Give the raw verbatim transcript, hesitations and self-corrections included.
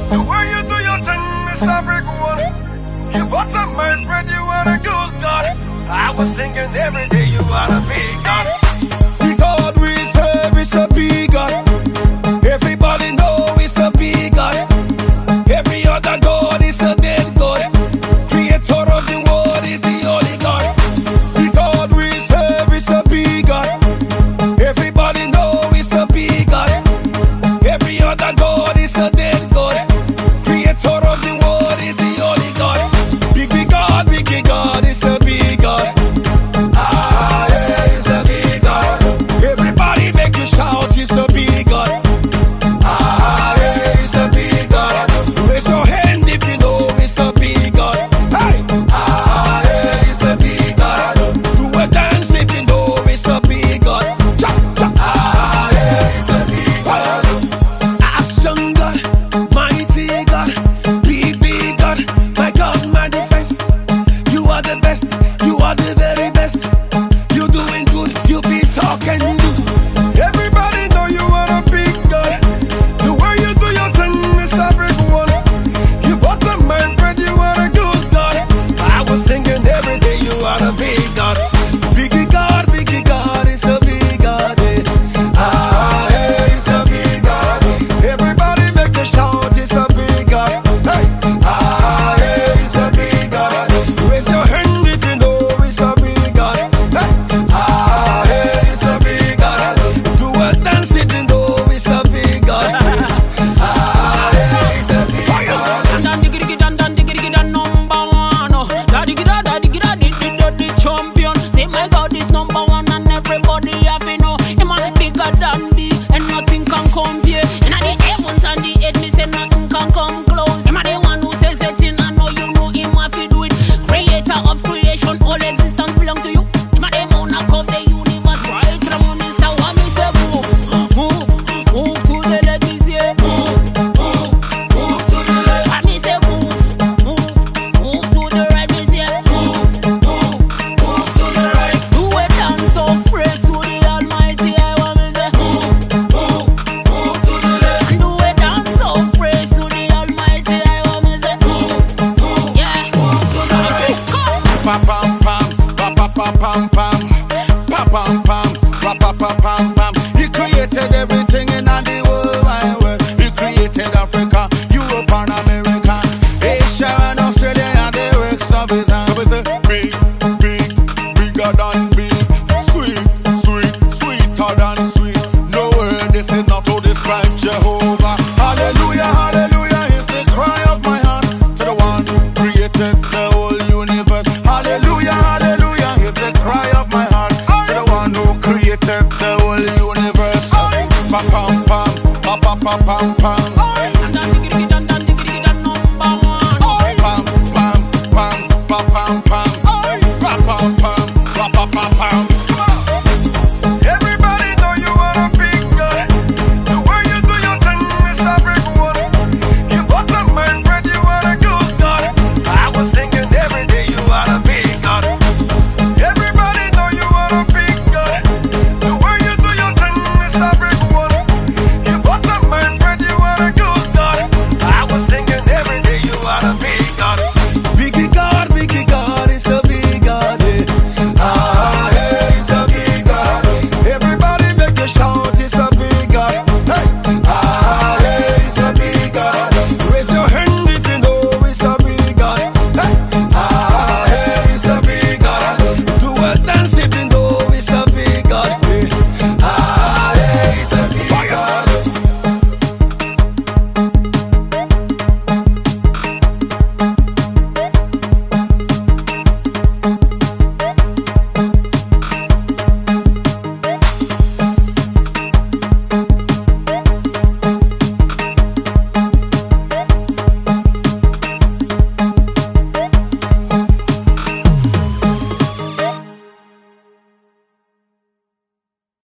The way you do your thing is a big one. You butter my bread, you are a good God. I was thinking every day you are a big God. The God we serve is a big God. Everybody know it's a big God. Every other God is a dead God. Creator of the world is the only God. The God we serve is a big God. Everybody know it's a big God. Every other God is a dead God. Creator of the world is the only God. Big big God, big big God is a big God. Ah, yeah, it's a big God. Everybody make you shout, it's a big God. Ah, yeah, it's a big God. Raise your hand if you know it's a big God. Hey! Ah, yeah, it's a big God. Do a dance if you know it's a big God. Cha, cha. Ah, yeah, it's a big God. Action God, mighty God, big big God, my God, my defense. You are the best, you are the very best. You doing good, you be talking good. Everybody know you are a big God. The way you do your thing is a big one. You butter my bread, you are a good God. I was thinking every day you are a big God. Biggie God, biggie God is a big God. Eh. Ah, yeah, it's a big God. Everybody make a shout, it's a big God. Hey, ah, yeah, it's a big God. Raise your hand if you know it's a big God. Hey, ah, yeah, it's a big God. Do a dance if you know it's a big God. Ah, yeah, it's a big God. Dan diggy diggy dan dan diggy diggy dan number one. Oh, da diggy da da diggy da di di da di champion. Say my God is number one and everybody have to know him a bigger than me and nothing can compare. Inna the heavens and the earth, me say nothing can come close. Him a the one who says that thing I know you know him have to do it. Creator of creation, all existence belong to you. Him a the monarch of the universe, right from the moon star. What me say move, move, move to the left, me say move, move, move to the left. What me say move, move, move to the right, me say move, move, move to the right. Do a dance of praise to the Almighty. I want me say move, move, move to the left. And do a dance of praise to the Almighty. I want me say move, move, yeah, move to the right. Come. Pa pam pam, pa pa pa pam pam, pa pam pam, pa pa pa pam pam. He created everything in the world wide world. He created Africa, Europe and America, Asia and Australia and the works of his hand. So we say big, big, bigger than big, sweet, sweet, sweeter than sweet. No word is enough to describe Jehovah. Hallelujah, hallelujah is the cry of my heart to the one who created the whole universe. Hallelujah, hallelujah is the cry of my heart to the one who created the whole universe. Pa pam pam, pa pa pa pam pam.